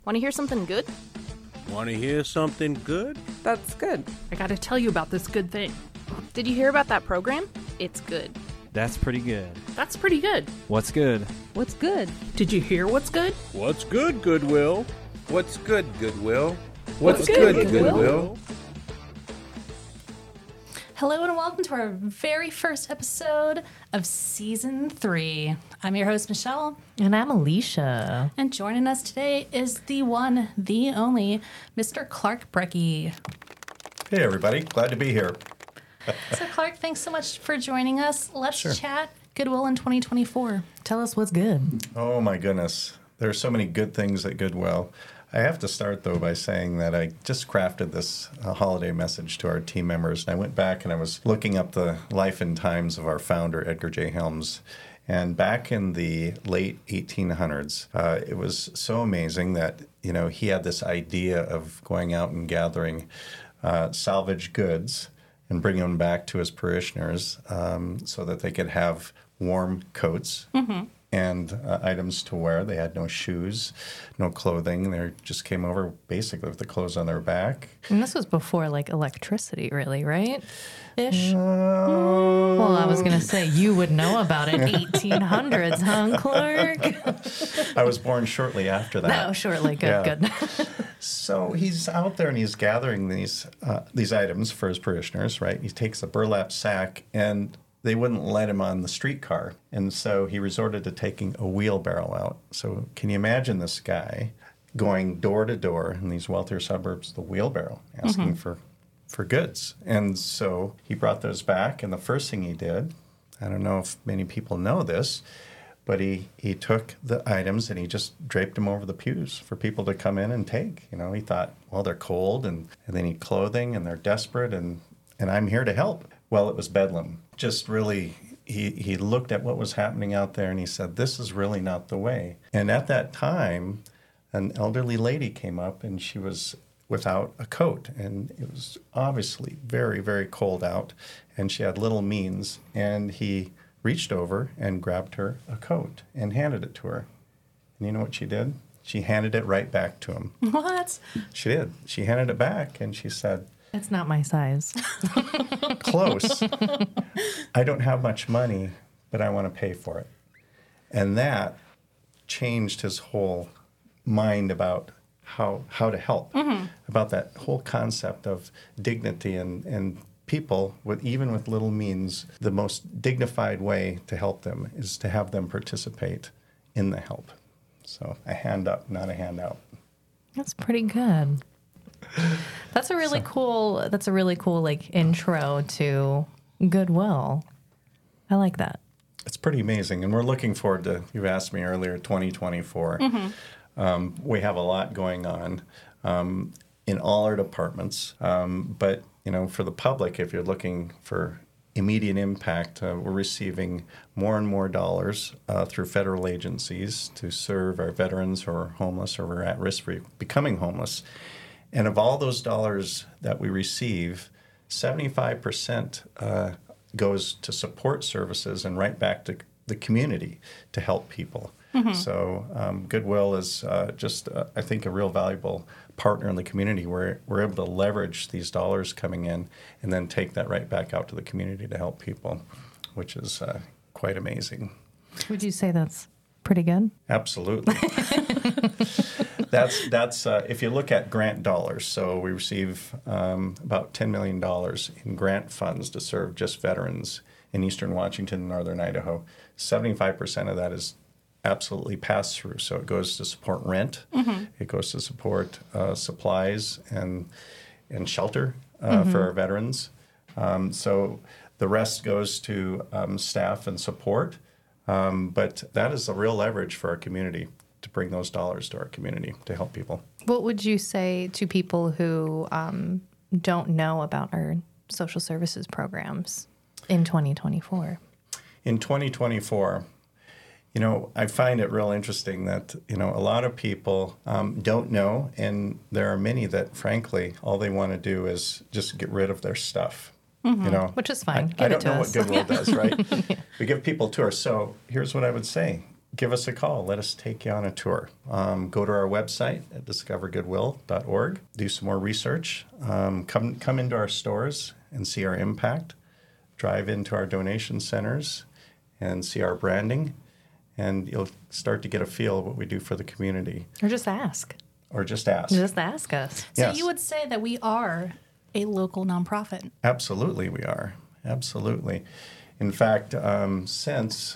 Want to hear something good? Want to hear something good? That's good. I gotta tell you about this good thing. Did you hear about that program? It's good. That's pretty good. That's pretty good. What's good? What's good? Did you hear what's good? What's good, Goodwill? What's good, Goodwill? What's good, Goodwill? Hello and welcome to our very first episode of Season 3. I'm your host, Michelle. And I'm Alicia. And joining us today is the one, the only, Mr. Clark Brecky. Hey, everybody. Glad to be here. So, Clark, thanks so much for joining us. Let's chat Goodwill in 2024. Tell us what's good. Oh, my goodness. There are so many good things at Goodwill. I have to start, though, by saying that I just crafted this holiday message to our team members. And I went back and I was looking up the life and times of our founder, Edgar J. Helms. And back in the late 1800s, it was so amazing that, you know, he had this idea of going out and gathering salvage goods and bringing them back to his parishioners so that they could have warm coats. Mm-hmm. And items to wear. They had no shoes, no clothing. They just came over basically with the clothes on their back. And this was before, like, electricity, really, right? Ish. Well, I was going to say, you would know about it. 1800s, huh, Clark? I was born shortly after that. No, shortly. Good, good. So he's out there and he's gathering these items for his parishioners, right? He takes a burlap sack and they wouldn't let him on the streetcar. And so he resorted to taking a wheelbarrow out. So can you imagine this guy going door to door in these wealthier suburbs, the wheelbarrow, asking for goods. And so he brought those back. And the first thing he did, I don't know if many people know this, but he took the items and he just draped them over the pews for people to come in and take. You know, he thought, well, they're cold and they need clothing and they're desperate and I'm here to help. Well, it was bedlam. Just really, he looked at what was happening out there and he said, this is really not the way. And at that time, an elderly lady came up and she was without a coat. And it was obviously very, very cold out. And she had little means. And he reached over and grabbed her a coat and handed it to her. And you know what she did? She handed it right back to him. What? She did. She handed it back and she said, It's not my size. Close. I don't have much money, but I want to pay for it. And that changed his whole mind about how to help, about that whole concept of dignity and people, even with little means, the most dignified way to help them is to have them participate in the help. So a hand up, not a handout. That's pretty good. That's a really cool like intro to Goodwill. I like that. It's pretty amazing. And we're looking forward to, you asked me earlier, 2024. We have a lot going on in all our departments. But, you know, for the public, if you're looking for immediate impact, we're receiving more and more dollars through federal agencies to serve our veterans who are homeless or are at risk for becoming homeless. And of all those dollars that we receive, 75% goes to support services and right back to the community to help people. So Goodwill is just, I think, a real valuable partner in the community where we're able to leverage these dollars coming in and then take that right back out to the community to help people, which is quite amazing. Would you say that's pretty good? Absolutely. That's if you look at grant dollars, so we receive about $10 million in grant funds to serve just veterans in eastern Washington and northern Idaho. 75% of that is absolutely pass through. So it goes to support rent, it goes to support supplies and shelter for our veterans. So the rest goes to staff and support. But that is a real leverage for our community to bring those dollars to our community to help people. What would you say to people who don't know about our social services programs in 2024? In 2024, you know, I find it real interesting that, you know, a lot of people don't know, and there are many that, frankly, all they want to do is just get rid of their stuff. You know, which is fine. I don't know what Goodwill does, right? We give people tours. So here's what I would say. give us a call. Let us take you on a tour. Go to our website at discovergoodwill.org. Do some more research. Come into our stores and see our impact. Drive into our donation centers and see our branding. And you'll start to get a feel of what we do for the community. Or just ask. Or just ask. Just ask us. So Yes. you would say that we are a local nonprofit. Absolutely, we are. Absolutely. In fact, since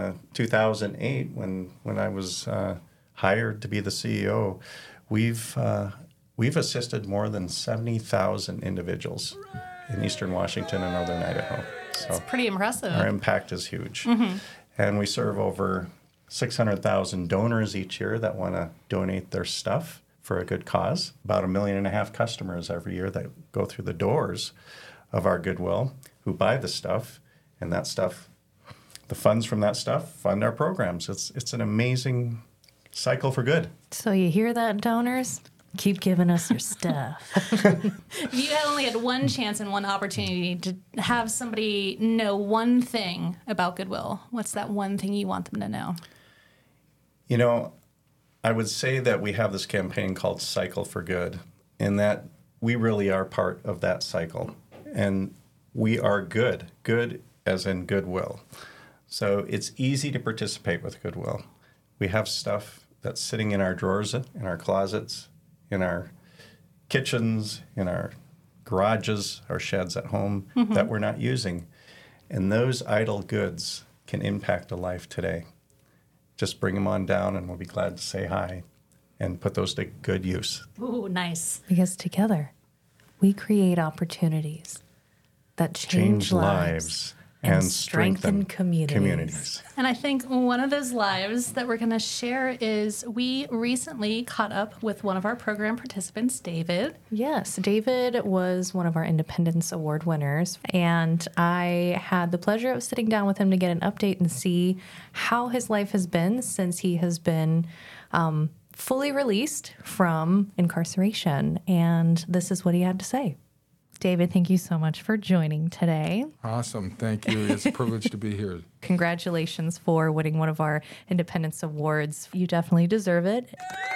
2008, when I was hired to be the CEO, we've assisted more than 70,000 individuals in Eastern Washington and Northern Idaho. So It's pretty impressive. our impact is huge. And we serve over 600,000 donors each year that want to donate their stuff for a good cause. About 1.5 million customers every year that go through the doors of our Goodwill who buy the stuff, and that stuff, the funds from that stuff fund our programs. It's an amazing cycle for good. So you hear that, donors? Keep giving us your stuff. If you had only had one chance and one opportunity to have somebody know one thing about Goodwill, what's that one thing you want them to know? You know, I would say that we have this campaign called Cycle for Good, and that we really are part of that cycle. And we are good as in goodwill. So it's easy to participate with Goodwill. We have stuff that's sitting in our drawers, in our closets, in our kitchens, in our garages, our sheds at home that we're not using. And those idle goods can impact a life today. Just bring them on down and we'll be glad to say hi and put those to good use. Ooh, nice. Because together, we create opportunities that change lives and strengthen communities. And I think one of those lives that we're going to share is we recently caught up with one of our program participants, David. Yes, David was one of our Independence Award winners, and I had the pleasure of sitting down with him to get an update and see how his life has been since he has been fully released from incarceration. And this is what he had to say. David, thank you so much for joining today. Awesome. Thank you. It's a privilege to be here. Congratulations for winning one of our Independence Awards. You definitely deserve it.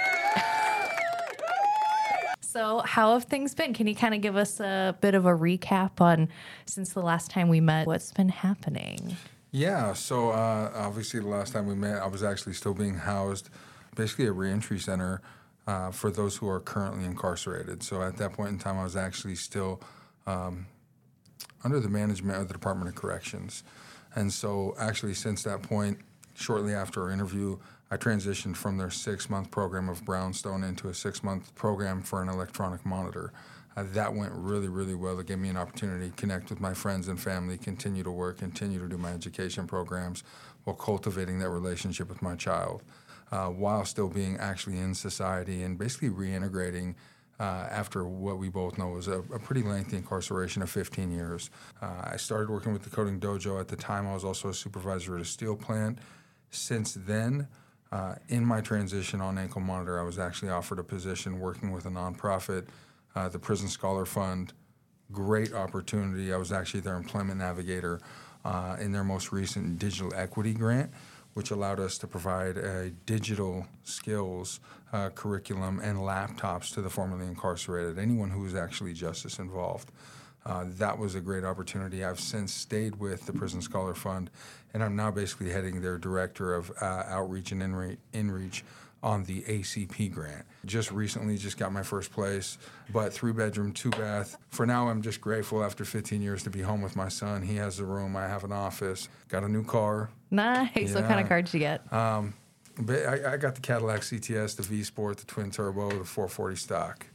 So how have things been? Can you kind of give us a bit of a recap on, since the last time we met, what's been happening? Yeah. So obviously the last time we met, I was actually still being housed, basically a reentry center for those who are currently incarcerated. So at that point in time, I was actually still under the management of the Department of Corrections. And so actually since that point, shortly after our interview, I transitioned from their 6-month program of Brownstone into a 6-month program for an electronic monitor. That went really, really well. It gave me an opportunity to connect with my friends and family, continue to work, continue to do my education programs while cultivating that relationship with my child, while still being actually in society and basically reintegrating after what we both know was a pretty lengthy incarceration of 15 years. I started working with the Coding Dojo. At the time, I was also a supervisor at a steel plant. Since then, in my transition on Ankle Monitor, I was actually offered a position working with a nonprofit, the Prison Scholar Fund. Great opportunity. I was actually their employment navigator in their most recent digital equity grant, which allowed us to provide a digital skills curriculum and laptops to the formerly incarcerated, anyone who was actually justice involved. That was a great opportunity. I've since stayed with the Prison Scholar Fund, and I'm now basically heading their director of outreach and inreach on the ACP grant. Just recently got my first place, but 3-bedroom, 2-bath. For now, I'm just grateful after 15 years to be home with my son. He has a room, I have an office, got a new car. Nice. What kind of car did you get? But I got the Cadillac CTS, the V Sport, the twin turbo, the 440 stock.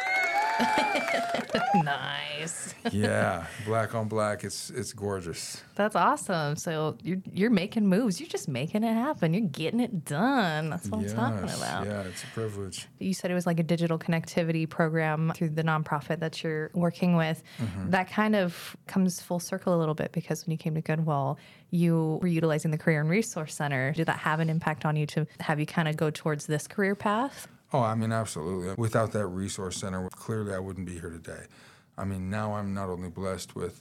Nice. Yeah, black on black. It's gorgeous. That's awesome. So you're making moves. You're just making it happen. You're getting it done. That's what I'm talking about. Yeah, it's a privilege. You said it was like a digital connectivity program through the nonprofit that you're working with. Mm-hmm. That kind of comes full circle a little bit, because when you came to Goodwill, you were utilizing the Career and Resource Center. Did that have an impact on you to have you kind of go towards this career path? Oh, I mean, absolutely. Without that resource center, clearly I wouldn't be here today. I mean, now I'm not only blessed with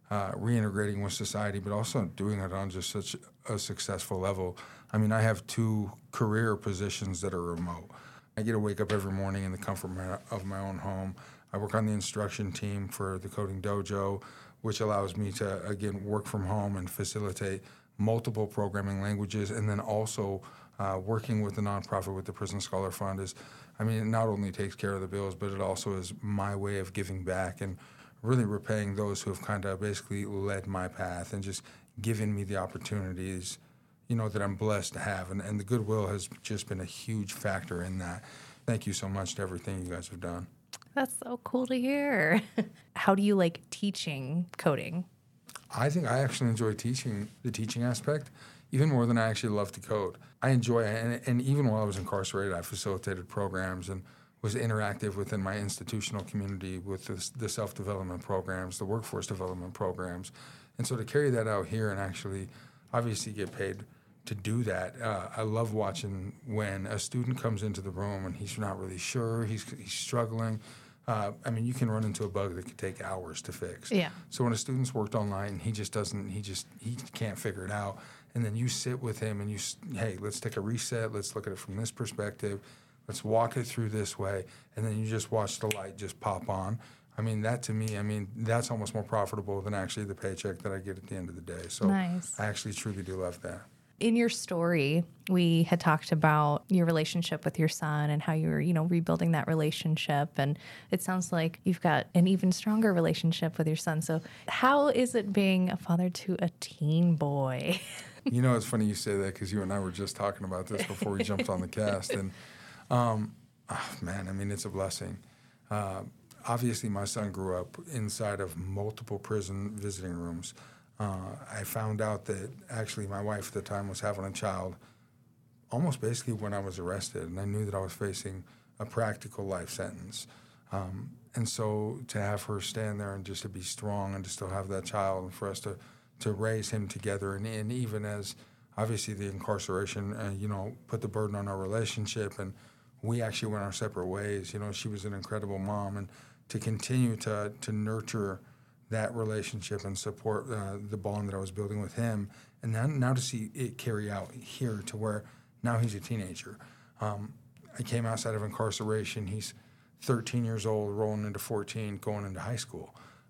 reintegrating with society, but also doing it on just such a successful level. I mean, I have 2 career positions that are remote. I get to wake up every morning in the comfort of my own home. I work on the instruction team for the Coding Dojo, which allows me to, again, work from home and facilitate multiple programming languages. And then also working with the nonprofit with the Prison Scholar Fund is, I mean, it not only takes care of the bills, but it also is my way of giving back and really repaying those who have kind of basically led my path and just given me the opportunities, that I'm blessed to have. And the Goodwill has just been a huge factor in that. Thank you so much to everything you guys have done. That's so cool to hear. How do you like teaching coding? I think I actually enjoy the teaching aspect, even more than I actually love to code. I enjoy it, and even while I was incarcerated, I facilitated programs and was interactive within my institutional community with the self-development programs, the workforce development programs. And so to carry that out here and actually obviously get paid to do that, I love watching when a student comes into the room and he's not really sure, he's struggling. I mean, you can run into a bug that could take hours to fix. Yeah. So when a student's worked online and he can't figure it out, and then you sit with him and hey, let's take a reset, let's look at it from this perspective, let's walk it through this way, and then you just watch the light just pop on. I mean, that to me, that's almost more profitable than actually the paycheck that I get at the end of the day. So Nice. I actually truly do love that. In your story, we had talked about your relationship with your son and how you were, rebuilding that relationship. And it sounds like you've got an even stronger relationship with your son. So how is it being a father to a teen boy? It's funny you say that because you and I were just talking about this before we jumped on the cast. And, it's a blessing. Obviously, my son grew up inside of multiple prison visiting rooms. I found out that actually my wife at the time was having a child almost basically when I was arrested, and I knew that I was facing a practical life sentence. And so to have her stand there and just to be strong and to still have that child and for us to raise him together, and even as obviously the incarceration, put the burden on our relationship, and we actually went our separate ways. She was an incredible mom, and to continue to nurture that relationship and support the bond that I was building with him, and now to see it carry out here to where now he's a teenager. I came outside of incarceration. He's 13 years old, rolling into 14, going into high school.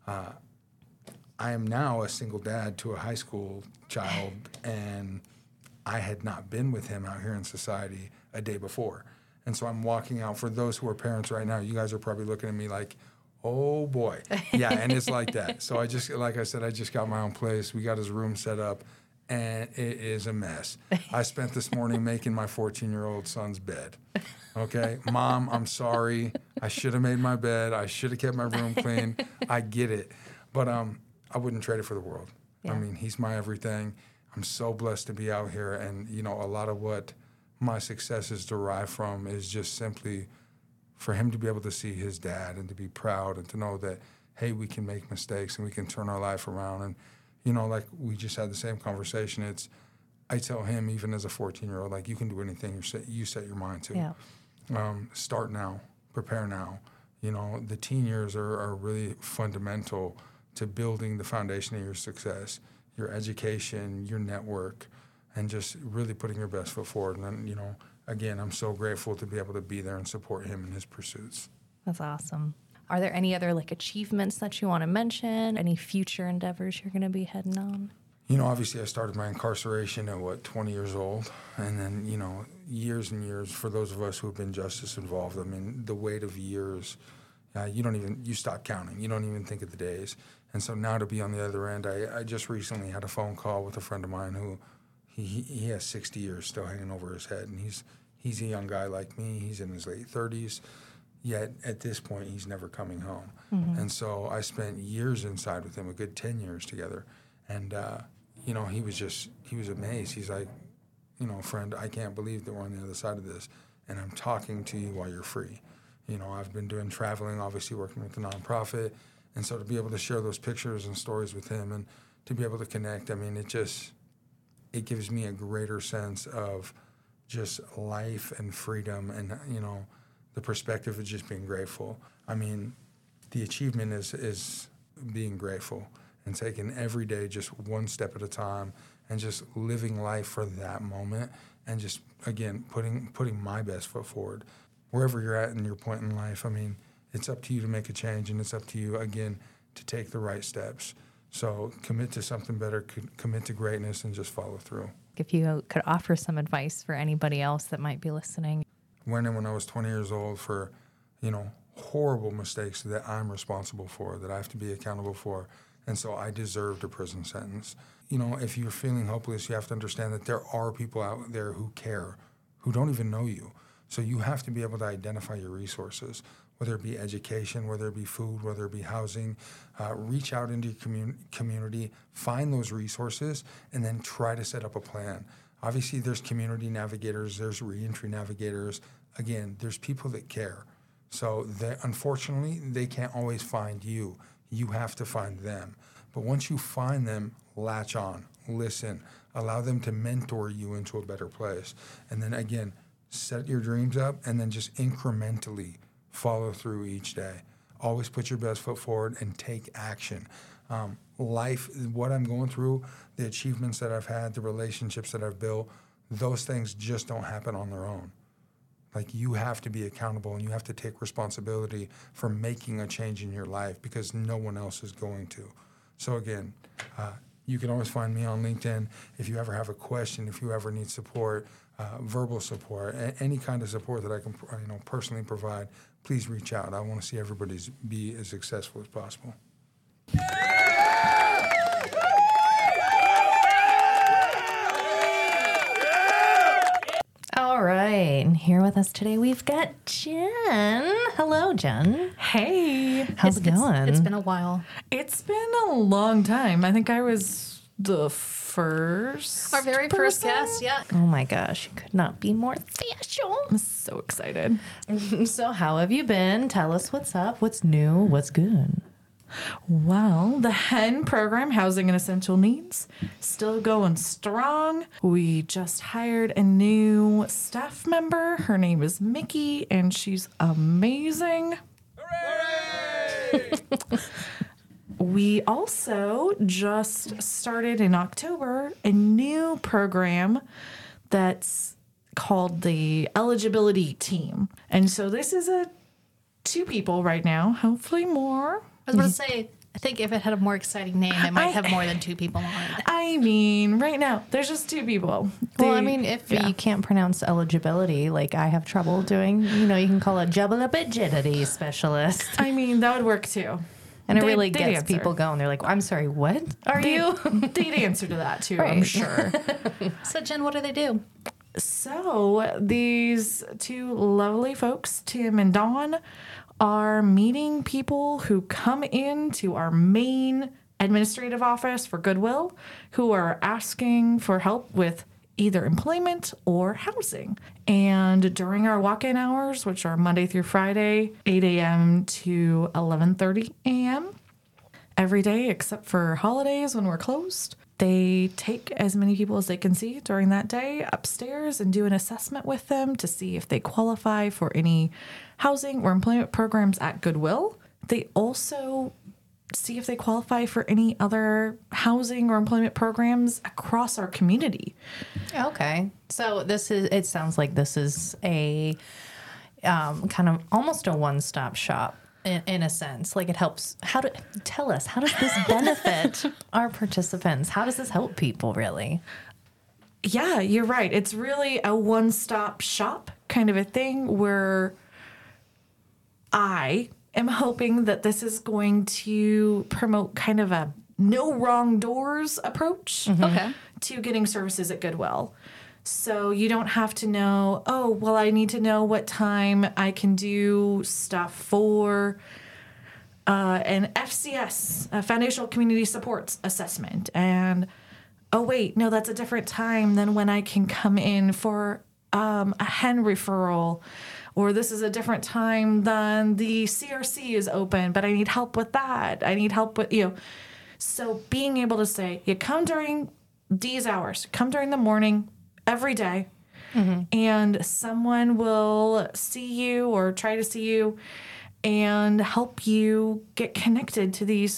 I am now a single dad to a high school child, and I had not been with him out here in society a day before. And so I'm walking out. For those who are parents right now, you guys are probably looking at me like, oh boy. Yeah, and it's like that. So I just got my own place. We got his room set up, and it is a mess. I spent this morning making my 14-year-old son's bed. Okay, Mom, I'm sorry. I should have made my bed. I should have kept my room clean. I get it. But I wouldn't trade it for the world. Yeah. He's my everything. I'm so blessed to be out here, and a lot of what my successes derive from is just simply for him to be able to see his dad and to be proud and to know that, hey, we can make mistakes and we can turn our life around. And, like we just had the same conversation. I tell him, even as a 14-year-old, like, you can do anything you set your mind to. Yeah. Start now, prepare now. The teen years are really fundamental to building the foundation of your success, your education, your network, and just really putting your best foot forward. And then, again, I'm so grateful to be able to be there and support him in his pursuits. That's awesome. Are there any other achievements that you want to mention? Any future endeavors you're going to be heading on? Obviously I started my incarceration at 20 years old, and then, years and years for those of us who have been justice involved. The weight of years, you stop counting. You don't even think of the days. And so now to be on the other end, I just recently had a phone call with a friend of mine who he has 60 years still hanging over his head, and he's a young guy like me. He's in his late 30s, yet at this point he's never coming home. Mm-hmm. And so I spent years inside with him, a good 10 years together, and he was amazed. He's like, friend, I can't believe that we're on the other side of this, and I'm talking to you while you're free. I've been doing traveling, obviously working with the nonprofit, and so to be able to share those pictures and stories with him and to be able to connect, it gives me a greater sense of just life and freedom and, the perspective of just being grateful. The achievement is being grateful and taking every day just one step at a time and just living life for that moment and just, again, putting my best foot forward. Wherever you're at in your point in life, I mean, it's up to you to make a change, and it's up to you, again, to take the right steps. So commit to something better, commit to greatness, and just follow through. If you could offer some advice for anybody else that might be listening. When I was 20 years old for, horrible mistakes that I'm responsible for, that I have to be accountable for, and so I deserved a prison sentence. If you're feeling hopeless, you have to understand that there are people out there who care, who don't even know you. So you have to be able to identify your resources, whether it be education, whether it be food, whether it be housing. Reach out into your community, find those resources, and then try to set up a plan. Obviously, there's community navigators, there's reentry navigators. Again, there's people that care. So unfortunately, they can't always find you. You have to find them. But once you find them, latch on, listen, allow them to mentor you into a better place. And then again, set your dreams up and then just incrementally follow through each day. Always put your best foot forward and take action. Life, what I'm going through, the achievements that I've had, the relationships that I've built, those things just don't happen on their own. Like, you have to be accountable and you have to take responsibility for making a change in your life because no one else is going to. So again, you can always find me on LinkedIn. If you ever have a question, if you ever need support, verbal support, any kind of support that I can personally provide, please reach out. I want to see everybody be as successful as possible. All right, and here with us today we've got Jen. Hello, Jen. Hey. How's it going? It's been a while. It's been a long time. I think I was the first. Our very first guest, yeah. Oh my gosh, you could not be more special. I'm so excited. So how have you been? Tell us what's up, what's new, what's good. Well, the HEN program, Housing and Essential Needs, still going strong. We just hired a new staff member. Her name is Mickey, and she's amazing. Hooray! We also just started in October a new program that's called the Eligibility Team. And so this is 2 people right now, hopefully more. I was about to say, I think if it had a more exciting name, it might have more than 2 people on it. I mean, right now, there's just 2 people. Well, I mean, if you can't pronounce eligibility, like I have trouble doing, you can call it jubilability specialist. I mean, that would work too. And it really gets people going. They're like, I'm sorry, what are you? They'd answer to that too, right. I'm sure. So, Jen, what do they do? So, these 2 lovely folks, Tim and Dawn, are meeting people who come into our main administrative office for Goodwill who are asking for help with either employment or housing. And during our walk-in hours, which are Monday through Friday, 8 a.m. to 11:30 a.m., every day except for holidays when we're closed, they take as many people as they can see during that day upstairs and do an assessment with them to see if they qualify for any housing or employment programs at Goodwill. They also see if they qualify for any other housing or employment programs across our community. Okay. So it sounds like this is a kind of almost a one-stop shop. In a sense, like it helps. Tell us, how does this benefit our participants? How does this help people, really? Yeah, you're right. It's really a one-stop shop kind of a thing where I am hoping that this is going to promote kind of a no wrong doors approach to getting services at Goodwill. So you don't have to know, I need to know what time I can do stuff for an FCS, a Foundational Community Supports Assessment. And, that's a different time than when I can come in for a HEN referral. Or this is a different time than the CRC is open, but I need help with that. I need help with, So being able to say, you come during these hours, come during the morning, every day, and someone will see you or try to see you and help you get connected to these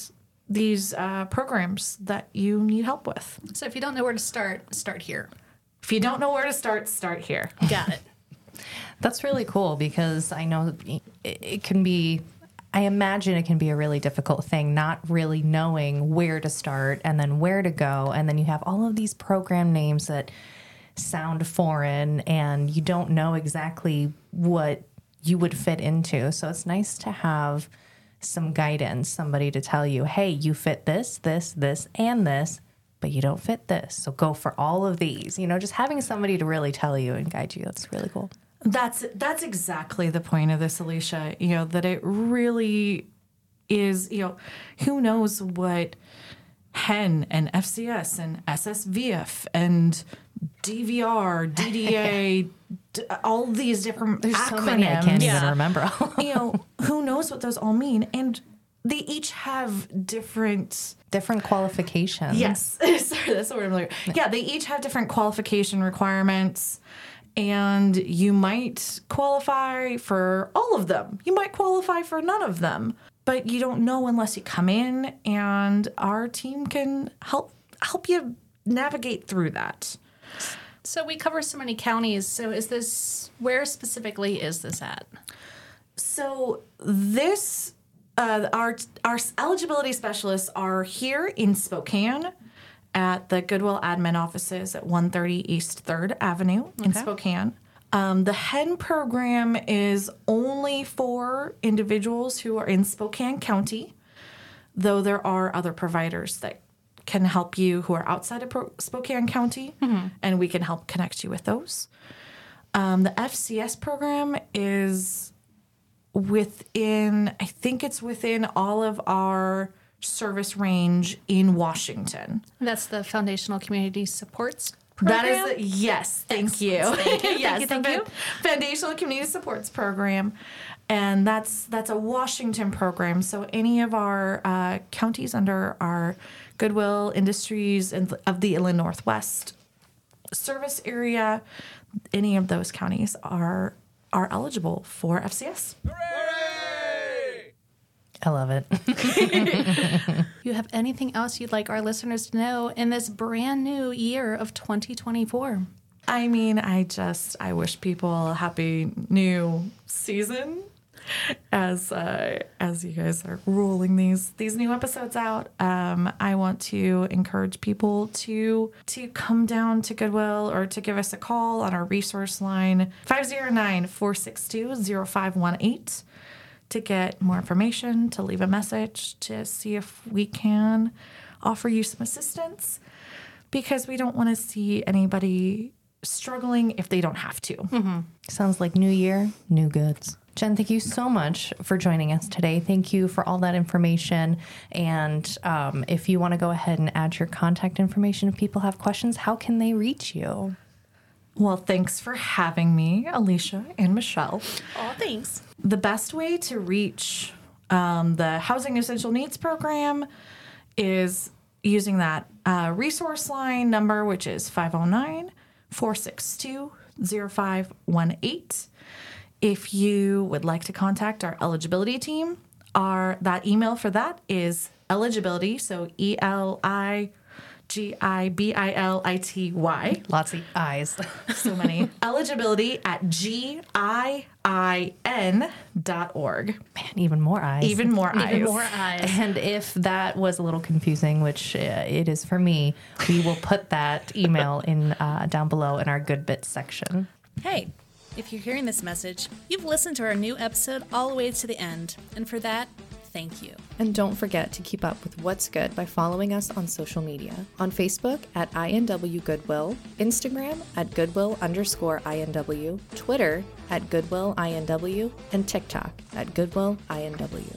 these programs that you need help with. So if you don't know where to start, start here. If you don't know where to start, start here. Got it. That's really cool because I know it can be, I imagine it can be a really difficult thing, not really knowing where to start and then where to go. And then you have all of these program names that sound foreign and you don't know exactly what you would fit into. So it's nice to have some guidance, somebody to tell you, hey, you fit this, this, this, and this, but you don't fit this. So go for all of these. Just having somebody to really tell you and guide you, that's really cool. That's exactly the point of this, Alicia. That it really is, who knows what HEN and FCS and SSVF and DVR, DDA, all these different There's acronyms. so many I can't even remember. Who knows what those all mean. And they each have different qualifications. Yes. Sorry, that's the word I'm looking for. Yeah, they each have different qualification requirements. And you might qualify for all of them. You might qualify for none of them. But you don't know unless you come in, and our team can help you navigate through that. So we cover so many counties. So where specifically is this at? So this, our eligibility specialists are here in Spokane at the Goodwill admin offices at 130 East 3rd Avenue in Spokane. The HEN program is only for individuals who are in Spokane County, though there are other providers that can help you who are outside of Spokane County, and we can help connect you with those. The FCS program is within all of our service range in Washington. That's the Foundational Community Supports program? That is, yes, thank you. Yes, thank you. Foundational Community Supports program. And that's a Washington program. So any of our counties under our Goodwill Industries of the Inland Northwest service area, any of those counties are eligible for FCS. I love it. You have anything else you'd like our listeners to know in this brand new year of 2024? I mean, I wish people a happy new season as you guys are rolling these new episodes out. I want to encourage people to come down to Goodwill or to give us a call on our resource line 509-462-0518 to get more information, to leave a message, to see if we can offer you some assistance, because we don't want to see anybody struggling if they don't have to. Sounds like new year, new goods. Jen, thank you so much for joining us today. Thank you for all that information. And if you want to go ahead and add your contact information, if people have questions, how can they reach you? Well, thanks for having me, Alicia and Michelle. Oh, thanks. The best way to reach the Housing Essential Needs Program is using that resource line number, which is 509-462-0518. If you would like to contact our eligibility team, that email for that is eligibility, so ELIGIBILITY. Lots of I's. So many. Eligibility at GIIN.org. Man, even more I's. Even more eyes. Even more eyes. And if that was a little confusing, which it is for me, we will put that email in down below in our Good Bits section. Hey, if you're hearing this message, you've listened to our new episode all the way to the end. And for that, thank you. And don't forget to keep up with What's Good by following us on social media. On Facebook at INW Goodwill, Instagram at Goodwill_INW, Twitter at Goodwill INW, and TikTok at Goodwill INW.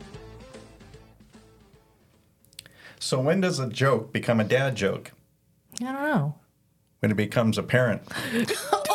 So when does a joke become a dad joke? I don't know. When it becomes apparent.